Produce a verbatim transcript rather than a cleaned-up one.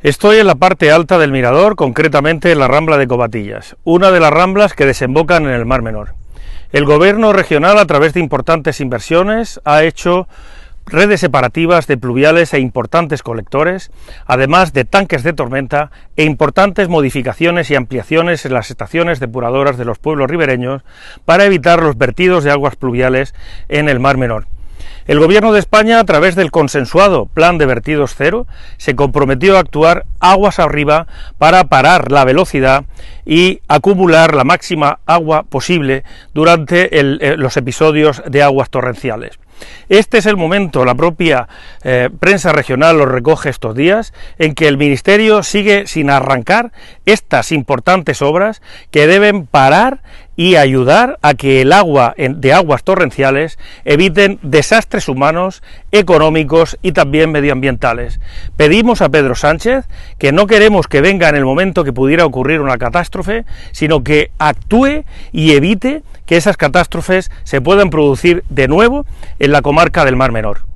Estoy en la parte alta del mirador, concretamente en la Rambla de Covatillas, una de las ramblas que desembocan en el Mar Menor. El gobierno regional, a través de importantes inversiones, ha hecho redes separativas de pluviales e importantes colectores, además de tanques de tormenta e importantes modificaciones y ampliaciones en las estaciones depuradoras de los pueblos ribereños para evitar los vertidos de aguas pluviales en el Mar Menor. El Gobierno de España, a través del consensuado Plan de Vertidos Cero, se comprometió a actuar aguas arriba para parar la velocidad y acumular la máxima agua posible durante el, eh, los episodios de aguas torrenciales. Este es el momento, la propia eh, prensa regional lo recoge estos días, en que el Ministerio sigue sin arrancar estas importantes obras que deben parar y ayudar a que el agua de aguas torrenciales eviten desastres humanos, económicos y también medioambientales. Pedimos a Pedro Sánchez que no queremos que venga en el momento que pudiera ocurrir una catástrofe, sino que actúe y evite que esas catástrofes se puedan producir de nuevo en la comarca del Mar Menor.